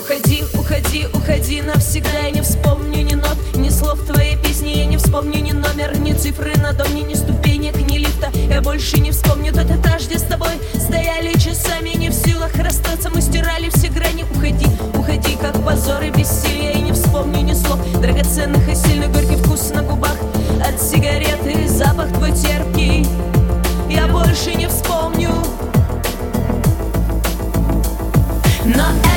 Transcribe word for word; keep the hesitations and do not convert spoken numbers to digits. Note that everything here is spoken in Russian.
Уходи, уходи, уходи навсегда. Я не вспомню ни нот, ни слов твоей песни. Я не вспомню ни номер, ни цифры на доме, ни ступенек, ни лифта. Я больше не вспомню тот этаж, где с тобой стояли часами. Не в силах расстаться, мы стирали все грани. Уходи, уходи, как позор и бессилие. Я не вспомню ни слов драгоценных и сильных. Горький вкус на губах от сигареты, запах твой терпкий я больше не вспомню. Но